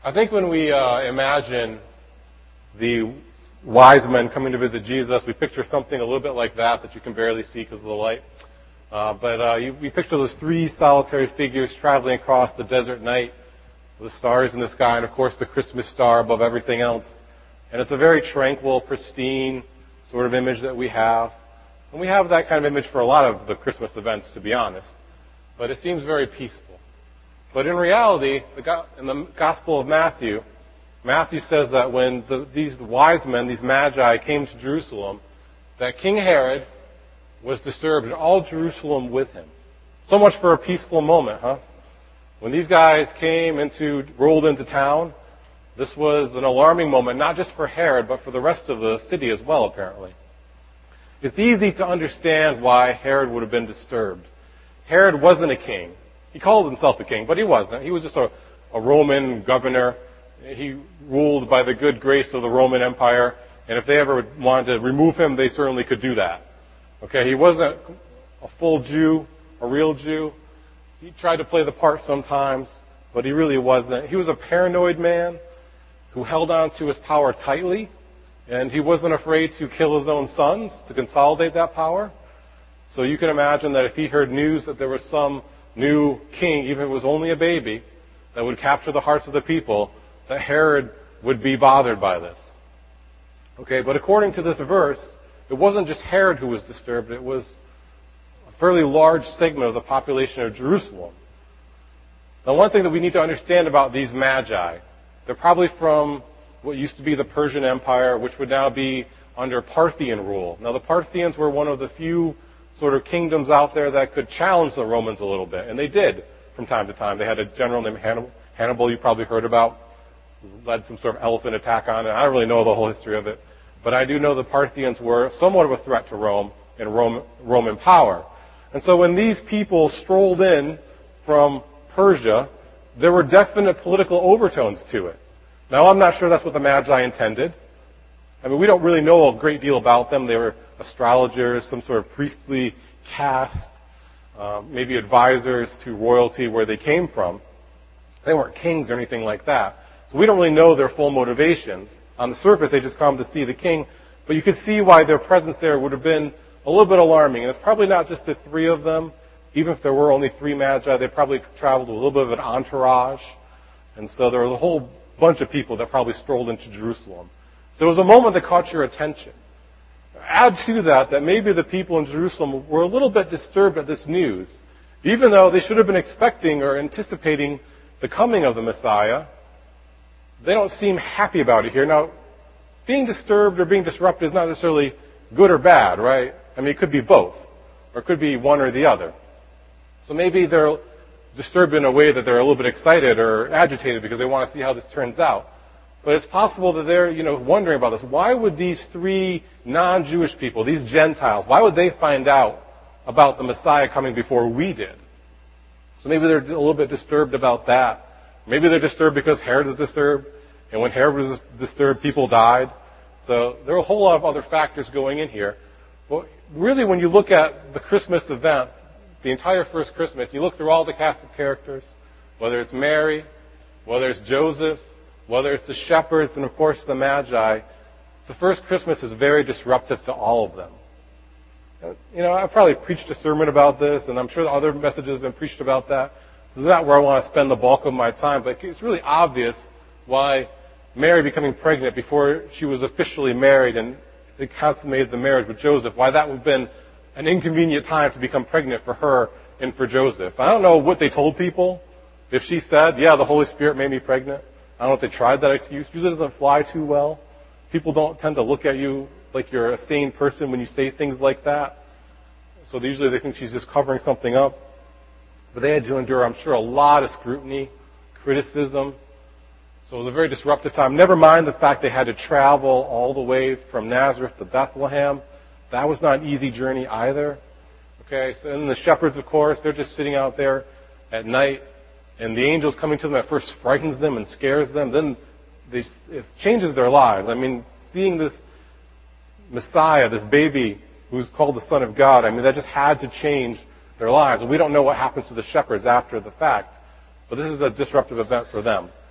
I think when we imagine the wise men coming to visit Jesus, we picture something a little bit like that you can barely see because of the light. We picture those three solitary figures traveling across the desert night with the stars in the sky and, of course, the Christmas star above everything else. And it's a very tranquil, pristine sort of image that we have. And we have that kind of image for a lot of the Christmas events, to be honest. But it seems very peaceful. But in reality, in the Gospel of Matthew, Matthew says that when these wise men, these magi, came to Jerusalem, that King Herod was disturbed and all Jerusalem with him. So much for a peaceful moment, huh? When these guys rolled into town, this was an alarming moment, not just for Herod, but for the rest of the city as well, apparently. It's easy to understand why Herod would have been disturbed. Herod wasn't a king. He called himself a king, but he wasn't. He was just a Roman governor. He ruled by the good grace of the Roman Empire, and if they ever wanted to remove him, they certainly could do that. Okay, he wasn't a full Jew, a real Jew. He tried to play the part sometimes, but he really wasn't. He was a paranoid man who held on to his power tightly, and he wasn't afraid to kill his own sons to consolidate that power. So you can imagine that if he heard news that there was some new king, even if it was only a baby, that would capture the hearts of the people, that Herod would be bothered by this. Okay, but according to this verse, it wasn't just Herod who was disturbed, it was a fairly large segment of the population of Jerusalem. Now, one thing that we need to understand about these magi, they're probably from what used to be the Persian Empire, which would now be under Parthian rule. Now, the Parthians were one of the few sort of kingdoms out there that could challenge the Romans a little bit, and they did from time to time. They had a general named Hannibal, you probably heard about, who led some sort of elephant attack on it. I don't really know the whole history of it, but I do know the Parthians were somewhat of a threat to Rome and Roman power. And so when these people strolled in from Persia, there were definite political overtones to it. Now, I'm not sure that's what the Magi intended. I mean, we don't really know a great deal about them. They were astrologers, some sort of priestly caste, maybe advisors to royalty where they came from. They weren't kings or anything like that. So we don't really know their full motivations. On the surface, they just come to see the king. But you could see why their presence there would have been a little bit alarming. And it's probably not just the three of them. Even if there were only three magi, they probably traveled with a little bit of an entourage. And so there was a whole bunch of people that probably strolled into Jerusalem. So it was a moment that caught your attention. Add to that maybe the people in Jerusalem were a little bit disturbed at this news. Even though they should have been expecting or anticipating the coming of the Messiah, they don't seem happy about it here. Now, being disturbed or being disrupted is not necessarily good or bad, right? I mean, it could be both, or it could be one or the other. So maybe they're disturbed in a way that they're a little bit excited or agitated because they want to see how this turns out. But it's possible that they're, wondering about this. Why would these three non-Jewish people, these Gentiles, why would they find out about the Messiah coming before we did? So maybe they're a little bit disturbed about that. Maybe they're disturbed because Herod is disturbed, and when Herod was disturbed, people died. So there are a whole lot of other factors going in here. But really, when you look at the Christmas event, the entire first Christmas, you look through all the cast of characters, whether it's Mary, whether it's Joseph, whether it's the shepherds, and of course the Magi, the first Christmas is very disruptive to all of them. I've probably preached a sermon about this, and I'm sure other messages have been preached about that. This is not where I want to spend the bulk of my time, but it's really obvious why Mary becoming pregnant before she was officially married and they consummated the marriage with Joseph, why that would have been an inconvenient time to become pregnant for her and for Joseph. I don't know what they told people. If she said, yeah, the Holy Spirit made me pregnant, I don't know if they tried that excuse. Usually it doesn't fly too well. People don't tend to look at you like you're a sane person when you say things like that. So usually they think she's just covering something up. But they had to endure, I'm sure, a lot of scrutiny, criticism. So it was a very disruptive time. Never mind the fact they had to travel all the way from Nazareth to Bethlehem. That was not an easy journey either. Okay, so then the shepherds, of course, they're just sitting out there at night, and the angels coming to them at first frightens them and scares them. Then it changes their lives. I mean, seeing this Messiah, this baby who's called the Son of God, I mean, that just had to change their lives. And we don't know what happens to the shepherds after the fact, but this is a disruptive event for them.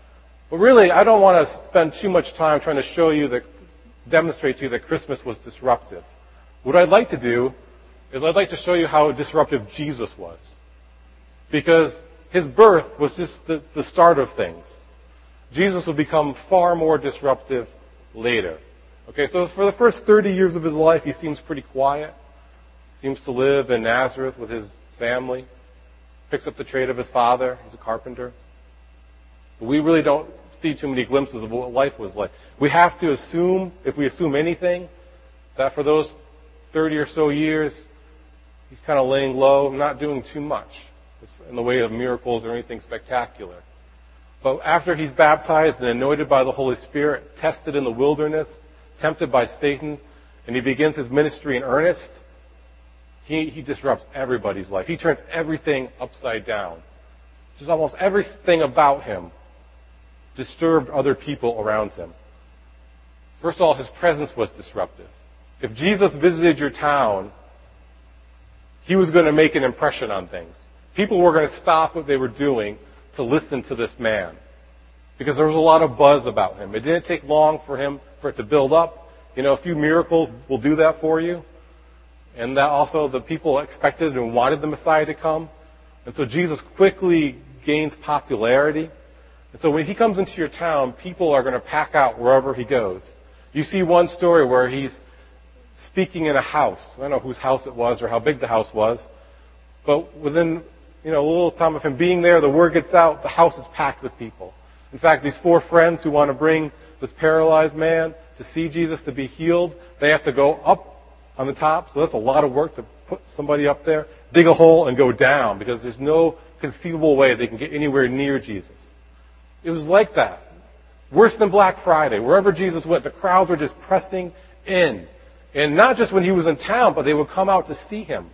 But really, I don't want to spend too much time trying to demonstrate to you that Christmas was disruptive. What I'd like to do is I'd like to show you how disruptive Jesus was. Because his birth was just the start of things. Jesus would become far more disruptive later. Okay, so for the first 30 years of his life, he seems pretty quiet. Seems to live in Nazareth with his family. Picks up the trade of his father. He's a carpenter. But we really don't see too many glimpses of what life was like. We have to assume, if we assume anything, that for those 30 or so years, he's kind of laying low, not doing too much in the way of miracles or anything spectacular. But after he's baptized and anointed by the Holy Spirit, tested in the wilderness, tempted by Satan, and he begins his ministry in earnest, he disrupts everybody's life. He turns everything upside down. Just almost everything about him disturbed other people around him. First of all, his presence was disruptive. If Jesus visited your town, he was going to make an impression on things. People were going to stop what they were doing to listen to this man. Because there was a lot of buzz about him. It didn't take long for it to build up. A few miracles will do that for you. And that also the people expected and wanted the Messiah to come. And so Jesus quickly gains popularity. And so when he comes into your town, people are going to pack out wherever he goes. You see one story where he's speaking in a house. I don't know whose house it was or how big the house was. But within a little time of him being there, the word gets out, the house is packed with people. In fact, these 4 friends who want to bring this paralyzed man to see Jesus, to be healed, they have to go up on the top. So that's a lot of work to put somebody up there, dig a hole, and go down, because there's no conceivable way they can get anywhere near Jesus. It was like that. Worse than Black Friday. Wherever Jesus went, the crowds were just pressing in. And not just when he was in town, but they would come out to see him.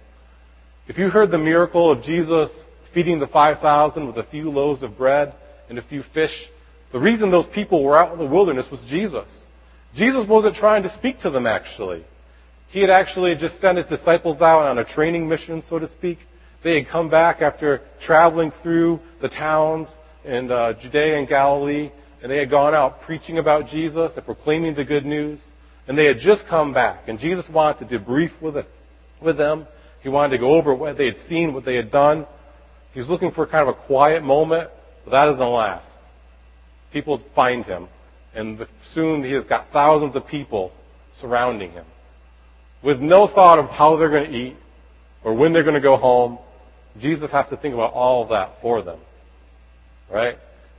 If you heard the miracle of Jesus feeding the 5,000 with a few loaves of bread and a few fish, the reason those people were out in the wilderness was Jesus. Jesus wasn't trying to speak to them, actually. He had actually just sent his disciples out on a training mission, so to speak. They had come back after traveling through the towns in Judea and Galilee, and they had gone out preaching about Jesus and proclaiming the good news. And they had just come back, and Jesus wanted to debrief with them. He wanted to go over what they had seen, what they had done. He was looking for kind of a quiet moment, but that doesn't last. People find him, and soon he has got thousands of people surrounding him. With no thought of how they're going to eat or when they're going to go home, Jesus has to think about all of that for them. Right?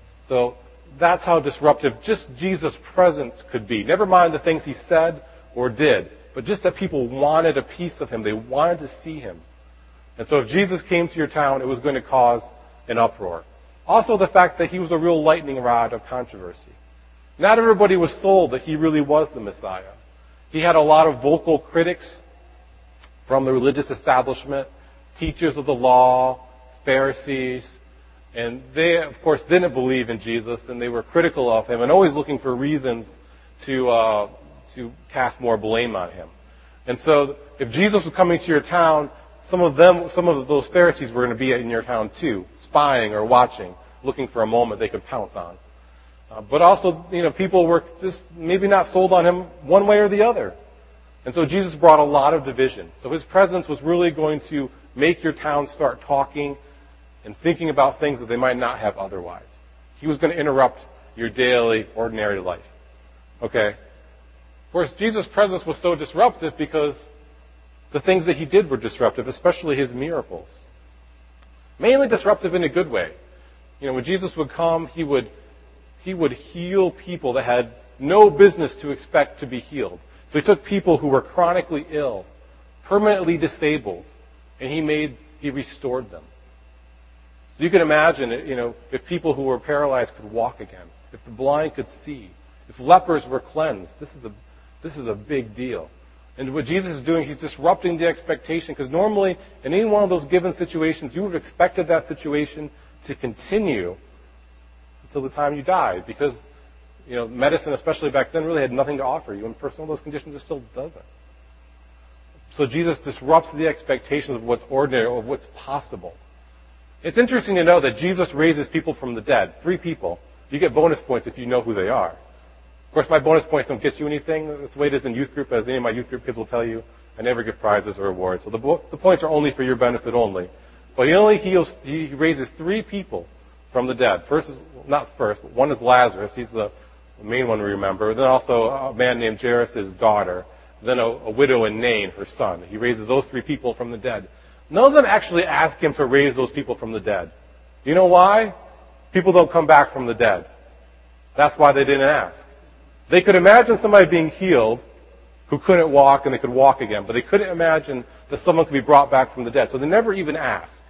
So that's how disruptive just Jesus' presence could be. Never mind the things he said or did, but just that people wanted a piece of him. They wanted to see him. And so if Jesus came to your town, it was going to cause an uproar. Also the fact that he was a real lightning rod of controversy. Not everybody was sold that he really was the Messiah. He had a lot of vocal critics from the religious establishment, teachers of the law, Pharisees, and they, of course, didn't believe in Jesus, and they were critical of him and always looking for reasons to cast more blame on him. And so if Jesus was coming to your town, some of those Pharisees were going to be in your town too, spying or watching, looking for a moment they could pounce on. But also, people were just maybe not sold on him one way or the other. And so Jesus brought a lot of division. So his presence was really going to make your town start talking and thinking about things that they might not have otherwise. He was going to interrupt your daily, ordinary life. Okay? Of course, Jesus' presence was so disruptive because the things that he did were disruptive, especially his miracles. Mainly disruptive in a good way. When Jesus would come, he would heal people that had no business to expect to be healed. So he took people who were chronically ill, permanently disabled, and he restored them. You can imagine, if people who were paralyzed could walk again, if the blind could see, if lepers were cleansed. This is a big deal. And what Jesus is doing, he's disrupting the expectation, because normally in any one of those given situations, you would have expected that situation to continue until the time you died, because medicine, especially back then, really had nothing to offer you, and for some of those conditions, it still doesn't. So Jesus disrupts the expectations of what's ordinary, of what's possible. It's interesting to know that Jesus raises people from the dead, 3 people. You get bonus points if you know who they are. Of course, my bonus points don't get you anything. That's the way it is in youth group, as any of my youth group kids will tell you. I never give prizes or awards. So the points are only for your benefit only. But he raises 3 people from the dead. One is Lazarus. He's the main one we remember. Then also a man named Jairus' daughter. Then a widow in Nain, her son. He raises those 3 people from the dead. None of them actually ask him to raise those people from the dead. Do you know why? People don't come back from the dead. That's why they didn't ask. They could imagine somebody being healed who couldn't walk and they could walk again, but they couldn't imagine that someone could be brought back from the dead. So they never even asked.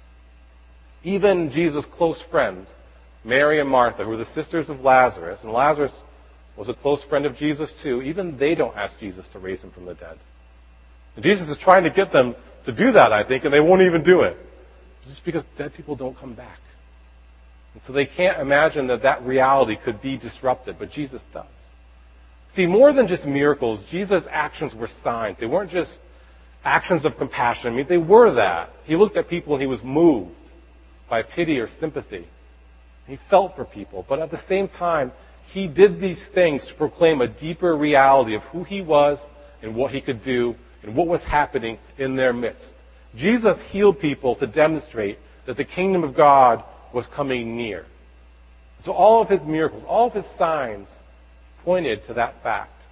Even Jesus' close friends, Mary and Martha, who were the sisters of Lazarus, and Lazarus was a close friend of Jesus too, even they don't ask Jesus to raise him from the dead. And Jesus is trying to get them to do that, I think, and they won't even do it. Just because dead people don't come back. And so they can't imagine that reality could be disrupted, but Jesus does. See, more than just miracles, Jesus' actions were signs. They weren't just actions of compassion. I mean, they were that. He looked at people and he was moved by pity or sympathy. He felt for people. But at the same time, he did these things to proclaim a deeper reality of who he was and what he could do and what was happening in their midst. Jesus healed people to demonstrate that the kingdom of God was coming near. So all of his miracles, all of his signs pointed to that fact.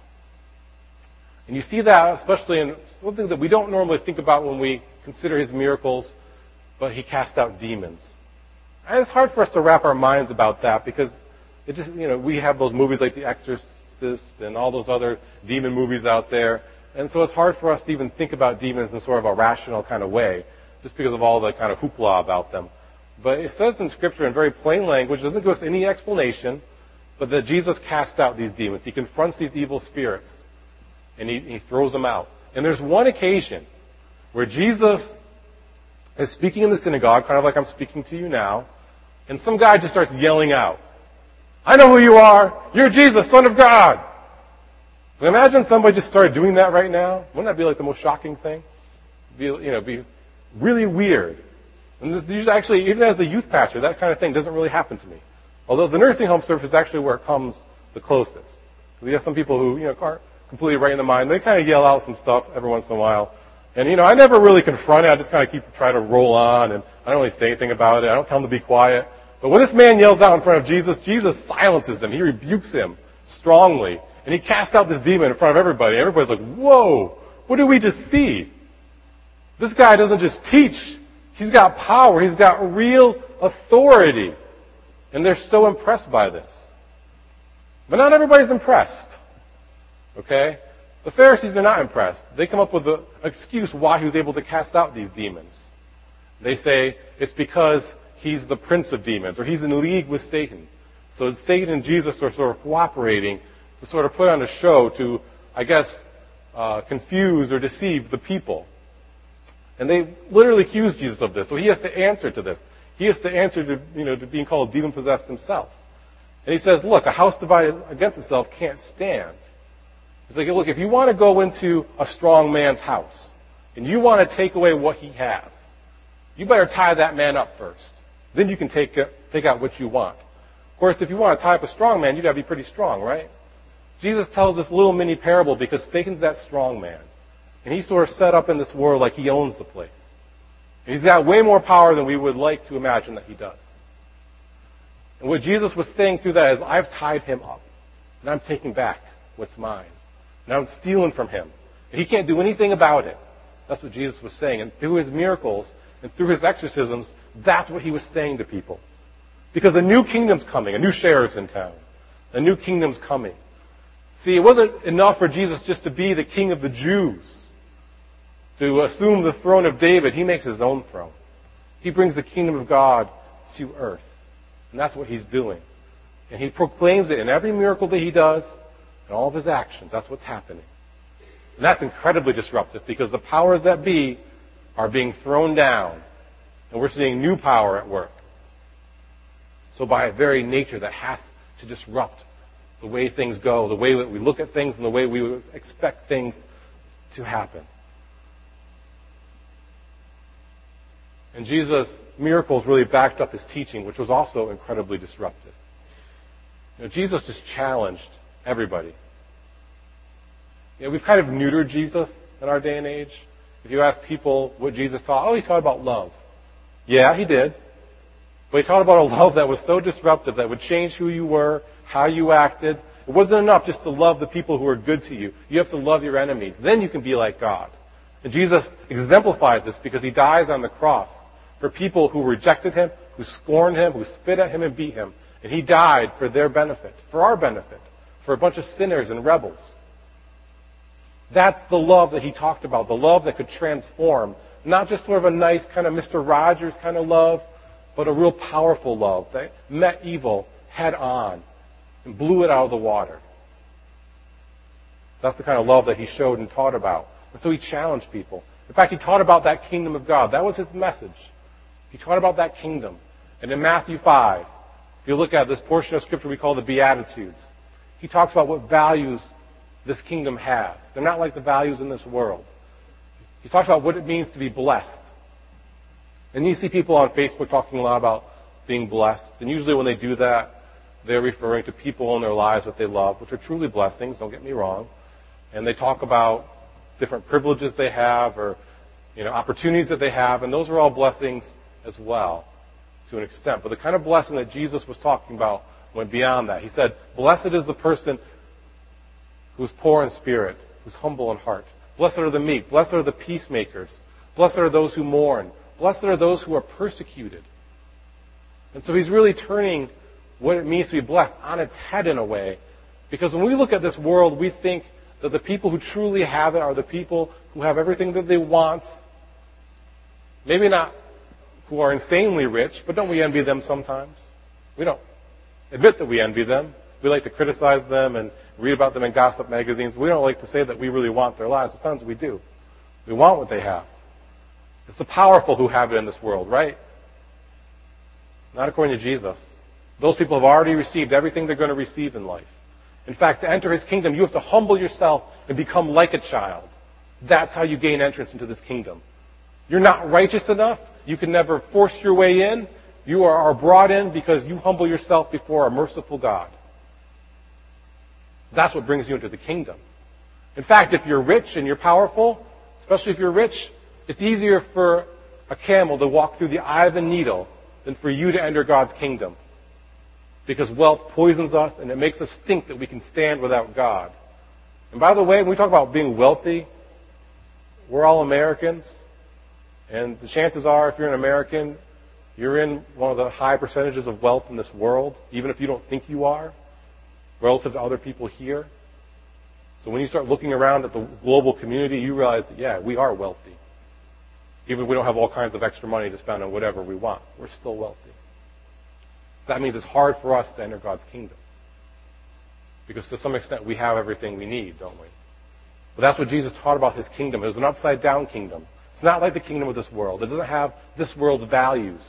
And you see that especially in something that we don't normally think about when we consider his miracles, but he cast out demons. And it's hard for us to wrap our minds about that because it just, we have those movies like The Exorcist and all those other demon movies out there. And so it's hard for us to even think about demons in sort of a rational kind of way, just because of all the kind of hoopla about them. But it says in Scripture in very plain language, doesn't give us any explanation, but that Jesus casts out these demons. He confronts these evil spirits, and he throws them out. And there's one occasion where Jesus is speaking in the synagogue, kind of like I'm speaking to you now, and some guy just starts yelling out, "I know who you are! You're Jesus, Son of God!" So imagine somebody just started doing that right now. Wouldn't that be like the most shocking thing? Be really weird. And this usually, actually, even as a youth pastor, that kind of thing doesn't really happen to me. Although the nursing home service is actually where it comes the closest. We have some people who, aren't completely right in the mind. They kind of yell out some stuff every once in a while. And, I never really confront it. I just kind of try to roll on, and I don't really say anything about it. I don't tell them to be quiet. But when this man yells out in front of Jesus, Jesus silences him. He rebukes him strongly. And he casts out this demon in front of everybody. Everybody's like, whoa, what did we just see? This guy doesn't just teach. He's got power. He's got real authority. And they're so impressed by this. But not everybody's impressed. Okay? The Pharisees are not impressed. They come up with an excuse why he was able to cast out these demons. They say it's because he's the prince of demons, or he's in league with Satan. So Satan and Jesus are sort of cooperating to sort of put on a show to, I guess, confuse or deceive the people. And they literally accuse Jesus of this. So he has to answer to this. He has to answer to being called demon-possessed himself. And he says, look, a house divided against itself can't stand. He's like, look, if you want to go into a strong man's house, and you want to take away what he has, you better tie that man up first. Then you can take out what you want. Of course, if you want to tie up a strong man, you've got to be pretty strong, right? Jesus tells this little mini parable because Satan's that strong man. And he's sort of set up in this world like he owns the place. And he's got way more power than we would like to imagine that he does. And what Jesus was saying through that is, I've tied him up. And I'm taking back what's mine. And I'm stealing from him. And he can't do anything about it. That's what Jesus was saying. And through his miracles and through his exorcisms, that's what he was saying to people. Because a new kingdom's coming. A new sheriff's in town. A new kingdom's coming. See, it wasn't enough for Jesus just to be the king of the Jews, to assume the throne of David. He makes his own throne. He brings the kingdom of God to earth. And that's what he's doing. And he proclaims it in every miracle that he does and all of his actions. That's what's happening. And that's incredibly disruptive because the powers that be are being thrown down. And we're seeing new power at work. So by very nature, that has to disrupt the way things go, the way that we look at things, and the way we would expect things to happen. And Jesus' miracles really backed up his teaching, which was also incredibly disruptive. Jesus just challenged everybody. We've kind of neutered Jesus in our day and age. If you ask people what Jesus taught, he taught about love. Yeah, he did. But he taught about a love that was so disruptive that would change who you were, how you acted. It wasn't enough just to love the people who are good to you. You have to love your enemies. Then you can be like God. And Jesus exemplifies this because he dies on the cross for people who rejected him, who scorned him, who spit at him and beat him. And he died for their benefit, for our benefit, for a bunch of sinners and rebels. That's the love that he talked about, the love that could transform, not just sort of a nice kind of Mr. Rogers kind of love, but a real powerful love that met evil head on and blew it out of the water. So that's the kind of love that he showed and taught about. And so he challenged people. In fact, he taught about that kingdom of God. That was his message. He taught about that kingdom. And in Matthew 5, if you look at this portion of Scripture we call the Beatitudes, he talks about what values this kingdom has. They're not like the values in this world. He talks about what it means to be blessed. And you see people on Facebook talking a lot about being blessed. And usually when they do that, they're referring to people in their lives that they love, which are truly blessings, don't get me wrong. And they talk about different privileges they have or opportunities that they have. And those are all blessings as well to an extent. But the kind of blessing that Jesus was talking about went beyond that. He said, blessed is the person who's poor in spirit, who's humble in heart. Blessed are the meek. Blessed are the peacemakers. Blessed are those who mourn. Blessed are those who are persecuted. And so he's really turning what it means to be blessed on its head in a way. Because when we look at this world, we think that the people who truly have it are the people who have everything that they want. Maybe not who are insanely rich, but don't we envy them sometimes? We don't admit that we envy them. We like to criticize them and read about them in gossip magazines. We don't like to say that we really want their lives. Sometimes we do. We want what they have. It's the powerful who have it in this world, right? Not according to Jesus. Those people have already received everything they're going to receive in life. In fact, to enter his kingdom, you have to humble yourself and become like a child. That's how you gain entrance into this kingdom. You're not righteous enough. You can never force your way in. You are brought in because you humble yourself before a merciful God. That's what brings you into the kingdom. In fact, if you're rich and you're powerful, especially if you're rich, it's easier for a camel to walk through the eye of the needle than for you to enter God's kingdom. Because wealth poisons us and it makes us think that we can stand without God. And by the way, when we talk about being wealthy, we're all Americans. And the chances are, if you're an American, you're in one of the high percentages of wealth in this world, even if you don't think you are, relative to other people here. So when you start looking around at the global community, you realize that, yeah, we are wealthy. Even if we don't have all kinds of extra money to spend on whatever we want, we're still wealthy. So that means it's hard for us to enter God's kingdom. Because to some extent, we have everything we need, don't we? But that's what Jesus taught about his kingdom. It was an upside-down kingdom. It's not like the kingdom of this world. It doesn't have this world's values.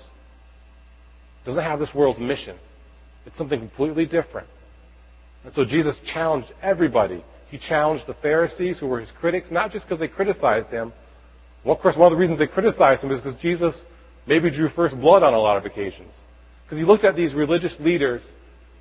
It doesn't have this world's mission. It's something completely different. And so Jesus challenged everybody. He challenged the Pharisees, who were his critics, not just because they criticized him. Well, of course, one of the reasons they criticized him is because Jesus maybe drew first blood on a lot of occasions. Because he looked at these religious leaders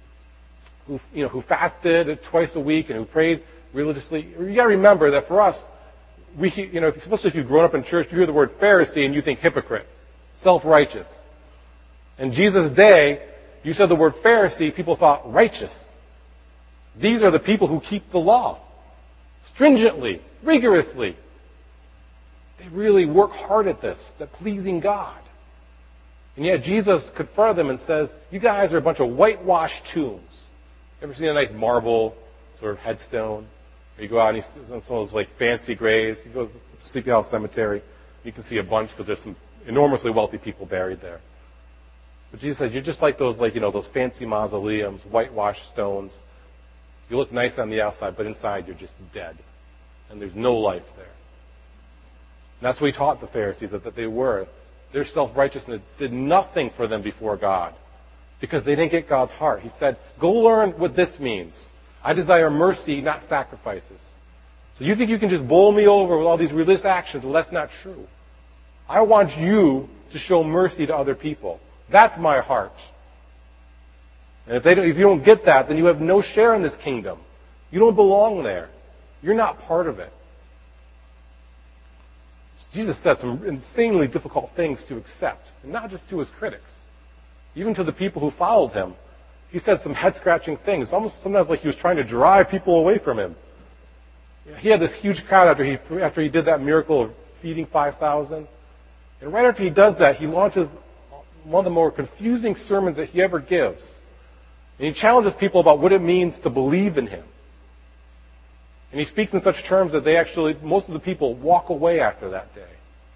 who fasted twice a week and who prayed religiously. You got to remember that for us, especially if you've grown up in church, you hear the word Pharisee and you think hypocrite, self-righteous. In Jesus' day, you said the word Pharisee, people thought righteous. These are the people who keep the law stringently, rigorously. They really work hard at this, at pleasing God. And yet Jesus confronted them and says, you guys are a bunch of whitewashed tombs. Ever seen a nice marble sort of headstone? Or you go out and you see some of those like fancy graves. You go to the Sleepy Hollow Cemetery, you can see a bunch because there's some enormously wealthy people buried there. But Jesus says, you're just like those those fancy mausoleums, whitewashed stones. You look nice on the outside, but inside you're just dead. And there's no life there. And that's what he taught the Pharisees, that they were. Their self-righteousness did nothing for them before God because they didn't get God's heart. He said, go learn what this means. I desire mercy, not sacrifices. So you think you can just bowl me over with all these religious actions? Well, that's not true. I want you to show mercy to other people. That's my heart. And if you don't get that, then you have no share in this kingdom. You don't belong there. You're not part of it. Jesus said some insanely difficult things to accept, and not just to his critics, even to the people who followed him. He said some head-scratching things, almost sometimes like he was trying to drive people away from him. He had this huge crowd after he did that miracle of feeding 5,000. And right after he does that, he launches one of the more confusing sermons that he ever gives. And he challenges people about what it means to believe in him. And he speaks in such terms that most of the people walk away after that day.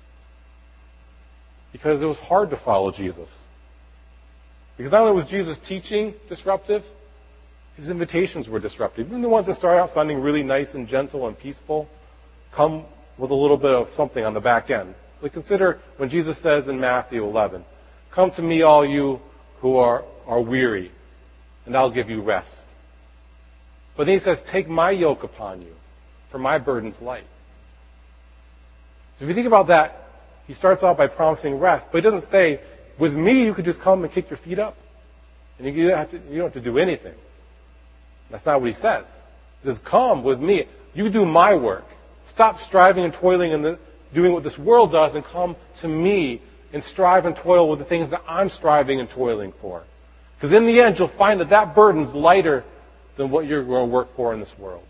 Because it was hard to follow Jesus. Because not only was Jesus' teaching disruptive, his invitations were disruptive. Even the ones that start out sounding really nice and gentle and peaceful come with a little bit of something on the back end. Like consider when Jesus says in Matthew 11, "Come to me, all you who are weary, and I'll give you rest." But then he says, "Take my yoke upon you, for my burden's light." So if you think about that, he starts off by promising rest, but he doesn't say, "With me, you could just come and kick your feet up, and you don't have to do anything." That's not what he says. He says, "Come with me. You do my work. Stop striving and toiling and doing what this world does, and come to me and strive and toil with the things that I'm striving and toiling for." Because in the end, you'll find that burden's lighter than what you're going to work for in this world.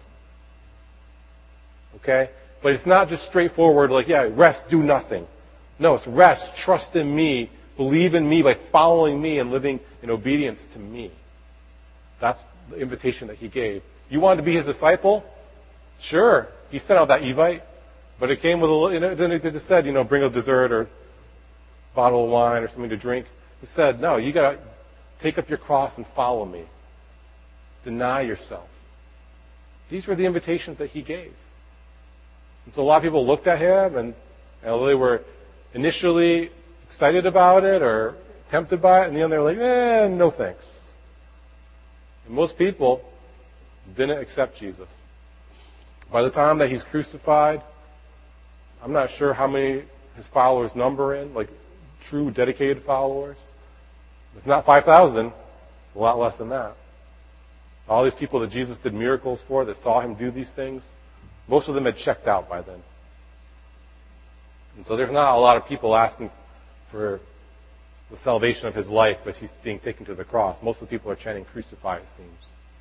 Okay? But it's not just straightforward like, yeah, rest, do nothing. No, it's rest, trust in me, believe in me by following me and living in obedience to me. That's the invitation that he gave. You wanted to be his disciple? Sure. He sent out that Evite, but it came with a little, then he just said, bring a dessert or a bottle of wine or something to drink. He said, no, you got to take up your cross and follow me. Deny yourself. These were the invitations that he gave. And so a lot of people looked at him, and they were initially excited about it or tempted by it, and then they were like, no thanks. And most people didn't accept Jesus. By the time that he's crucified, I'm not sure how many his followers number in, like true dedicated followers. It's not 5,000. It's a lot less than that. All these people that Jesus did miracles for, that saw him do these things, most of them had checked out by then. And so there's not a lot of people asking for the salvation of his life as he's being taken to the cross. Most of the people are chanting, "Crucify," it seems.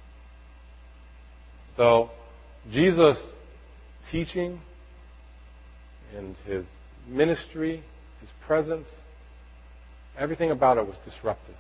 So Jesus' teaching and his ministry, his presence, everything about it was disruptive.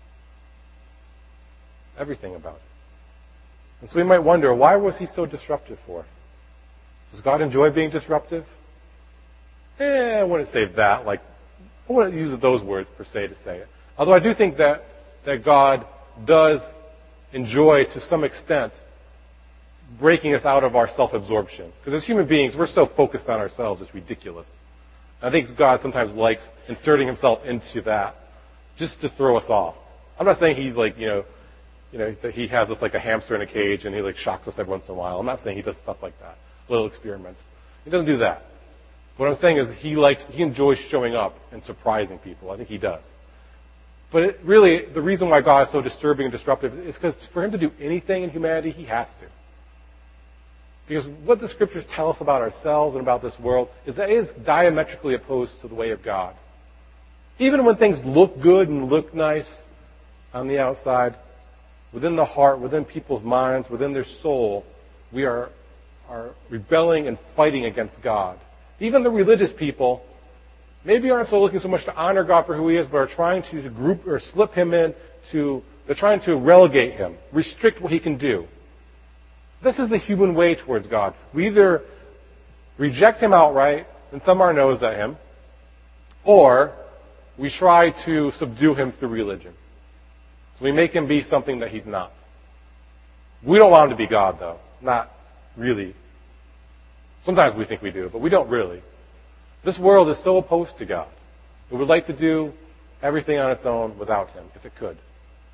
Everything about it. And so we might wonder, why was he so disruptive for? Does God enjoy being disruptive? I wouldn't say that. I wouldn't use those words per se to say it. Although I do think that God does enjoy, to some extent, breaking us out of our self-absorption. Because as human beings, we're so focused on ourselves, it's ridiculous. I think God sometimes likes inserting himself into that just to throw us off. I'm not saying he's that he has us like a hamster in a cage and he shocks us every once in a while. I'm not saying he does stuff like that, little experiments. He doesn't do that. What I'm saying is he enjoys showing up and surprising people. I think he does. But really, the reason why God is so disturbing and disruptive is because for him to do anything in humanity, he has to. Because what the scriptures tell us about ourselves and about this world is that it is diametrically opposed to the way of God. Even when things look good and look nice on the outside, within the heart, within people's minds, within their soul, we are rebelling and fighting against God. Even the religious people maybe aren't so looking so much to honor God for who he is, but are trying to group or slip him in they're trying to relegate him, restrict what he can do. This is the human way towards God. We either reject him outright and thumb our nose at him, or we try to subdue him through religion. So we make him be something that he's not. We don't want him to be God, though. Not really. Sometimes we think we do, but we don't really. This world is so opposed to God. It would like to do everything on its own without him, if it could.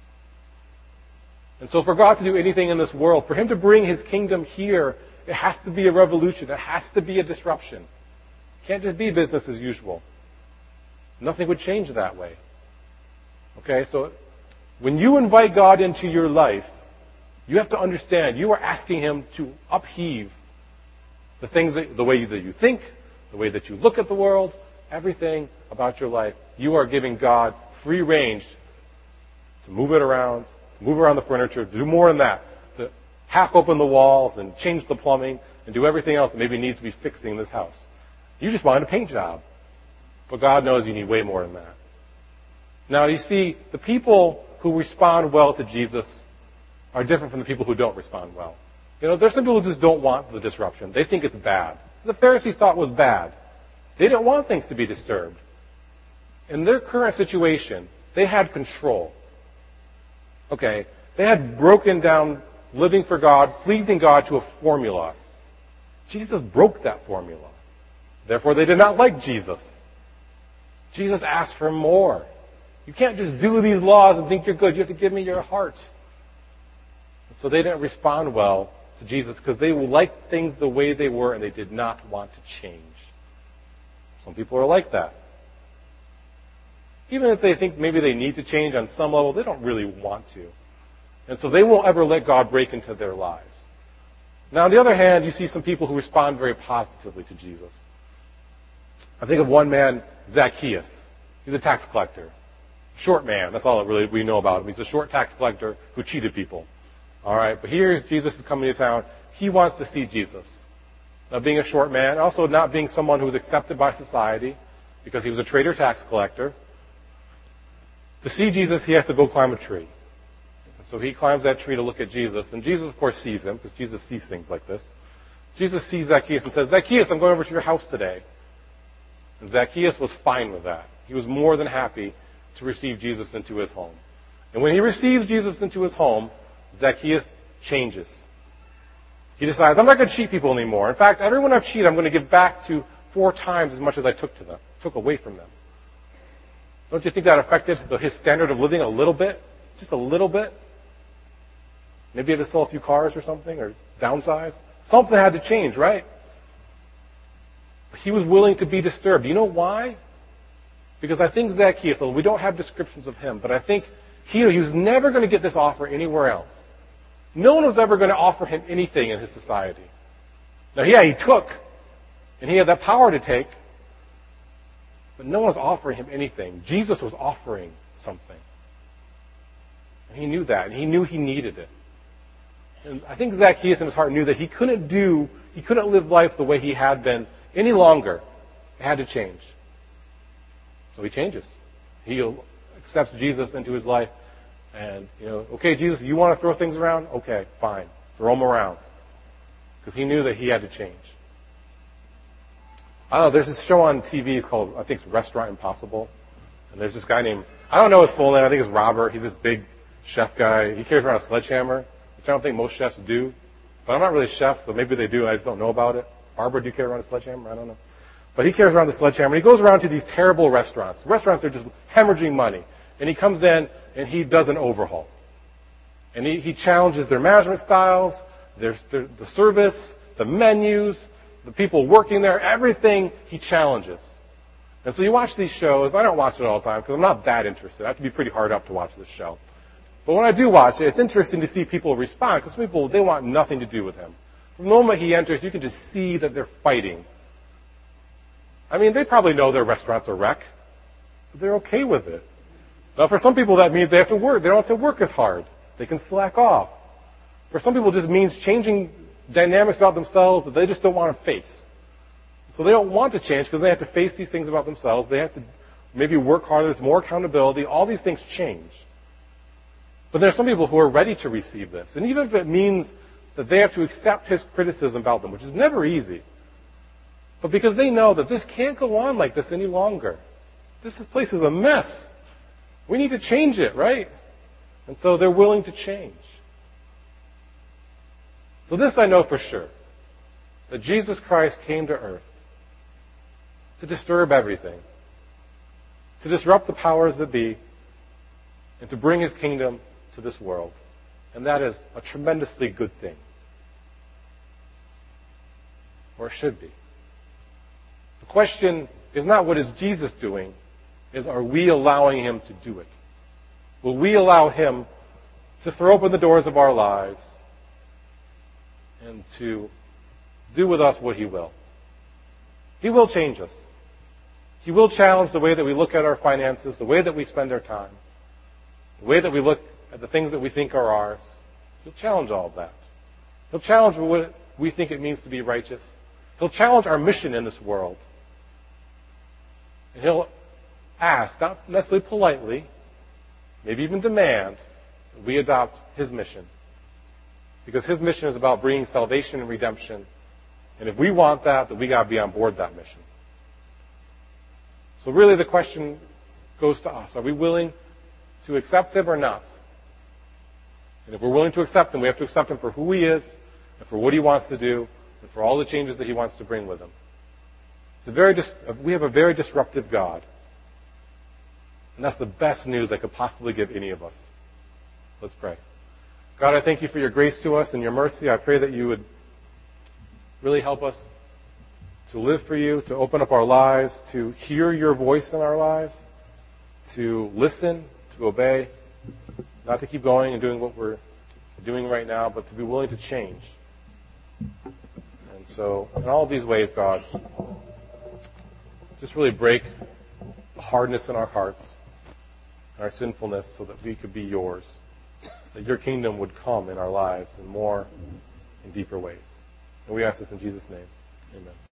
And so for God to do anything in this world, for him to bring his kingdom here, it has to be a revolution. It has to be a disruption. It can't just be business as usual. Nothing would change that way. Okay, so When you invite God into your life, you have to understand you are asking him to upheave the way that you think, the way that you look at the world, everything about your life. You are giving God free range to move it around, to move around the furniture, to do more than that, to hack open the walls and change the plumbing and do everything else that maybe needs to be fixing in this house. You just wanted a paint job. But God knows you need way more than that. Now, you see, the people who respond well to Jesus are different from the people who don't respond well. There's some people who just don't want the disruption. They think it's bad. The Pharisees thought it was bad. They didn't want things to be disturbed. In their current situation, they had control. Okay, they had broken down living for God, pleasing God to a formula. Jesus broke that formula. Therefore, they did not like Jesus. Jesus asked for more. You can't just do these laws and think you're good. You have to give me your heart. So they didn't respond well to Jesus because they liked things the way they were and they did not want to change. Some people are like that. Even if they think maybe they need to change on some level, they don't really want to. And so they won't ever let God break into their lives. Now, on the other hand, you see some people who respond very positively to Jesus. I think of one man, Zacchaeus. He's a tax collector. Short man. That's all really we know about him. He's a short tax collector who cheated people. All right, but here's Jesus is coming to town. He wants to see Jesus. Now, being a short man, also not being someone who was accepted by society because he was a traitor tax collector. To see Jesus, he has to go climb a tree. And so he climbs that tree to look at Jesus. And Jesus, of course, sees him because Jesus sees things like this. Jesus sees Zacchaeus and says, Zacchaeus, I'm going over to your house today. And Zacchaeus was fine with that. He was more than happy to receive Jesus into his home. And when he receives Jesus into his home, Zacchaeus changes. He decides, I'm not going to cheat people anymore. In fact, everyone I've cheated, I'm going to give back to 4 times as much as I took away from them. Don't you think that affected his standard of living a little bit? Just a little bit? Maybe he had to sell a few cars or something, or downsize. Something had to change, right? He was willing to be disturbed. You know why? Because I think Zacchaeus, although we don't have descriptions of him, but I think he was never going to get this offer anywhere else. No one was ever going to offer him anything in his society. Now, yeah, he took, and he had that power to take, but no one was offering him anything. Jesus was offering something. And he knew that, and he knew he needed it. And I think Zacchaeus in his heart knew that he couldn't live life the way he had been any longer. It had to change. So he changes. He accepts Jesus into his life. And, okay, Jesus, you want to throw things around? Okay, fine. Throw them around. Because he knew that he had to change. I don't know, there's this show on TV, it's called, I think it's Restaurant Impossible. And there's this guy named, I don't know his full name, I think it's Robert. He's this big chef guy. He carries around a sledgehammer, which I don't think most chefs do. But I'm not really a chef, so maybe they do, and I just don't know about it. Barbara, do you carry around a sledgehammer? I don't know. But he carries around the sledgehammer, and he goes around to these terrible restaurants. Restaurants that are just hemorrhaging money. And he comes in, and he does an overhaul. And he challenges their management styles, the service, the menus, the people working there, everything he challenges. And so you watch these shows. I don't watch it all the time because I'm not that interested. I have to be pretty hard up to watch this show. But when I do watch it, it's interesting to see people respond because some people, they want nothing to do with him. From the moment he enters, you can just see that they're fighting. I mean, they probably know their restaurant's a wreck, but they're okay with it. Now, for some people, that means they have to work. They don't have to work as hard. They can slack off. For some people, it just means changing dynamics about themselves that they just don't want to face. So they don't want to change because they have to face these things about themselves. They have to maybe work harder. There's more accountability. All these things change. But there are some people who are ready to receive this. And even if it means that they have to accept his criticism about them, which is never easy, but because they know that this can't go on like this any longer. This place is a mess. We need to change it, right? And so they're willing to change. So this I know for sure, that Jesus Christ came to earth to disturb everything, to disrupt the powers that be, and to bring his kingdom to this world. And that is a tremendously good thing. Or it should be. The question is not what is Jesus doing, is are we allowing him to do it? Will we allow him to throw open the doors of our lives and to do with us what he will? He will change us. He will challenge the way that we look at our finances, the way that we spend our time, the way that we look at the things that we think are ours. He'll challenge all of that. He'll challenge what we think it means to be righteous. He'll challenge our mission in this world. And he'll ask, not necessarily politely, maybe even demand, that we adopt his mission. Because his mission is about bringing salvation and redemption. And if we want that, then we got to be on board that mission. So really the question goes to us. Are we willing to accept him or not? And if we're willing to accept him, we have to accept him for who he is and for what he wants to do and for all the changes that he wants to bring with him. We have a very disruptive God. And that's the best news I could possibly give any of us. Let's pray. God, I thank you for your grace to us and your mercy. I pray that you would really help us to live for you, to open up our lives, to hear your voice in our lives, to listen, to obey, not to keep going and doing what we're doing right now, but to be willing to change. And so, in all of these ways, God, just really break the hardness in our hearts and our sinfulness so that we could be yours, that your kingdom would come in our lives in more and deeper ways. And we ask this in Jesus' name. Amen.